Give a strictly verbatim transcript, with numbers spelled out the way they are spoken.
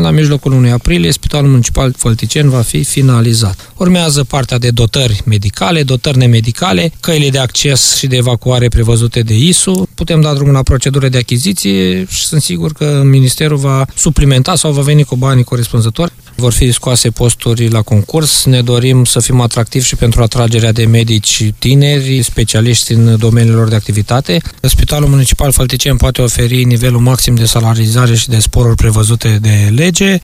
la mijlocul lunii aprilie, Spitalul Municipal Fălticeni va fi finalizat. Urmează partea de dotări medicale, dotări nemedicale, căile de acces și de evacuare prevăzute de I S U. Putem da drumul la procedură de achiziție și sunt sigur că Ministerul va suplimenta sau va veni cu banii corespunzători. Vor fi scoase posturi la concurs. Ne dorim să fim atractivi și pentru atragerea de medici tineri, specialiști în domeniilor de activitate. Spitalul Municipal Fălticeni poate oferi nivelul maxim de salarizare și de sporuri prevăzute de lege.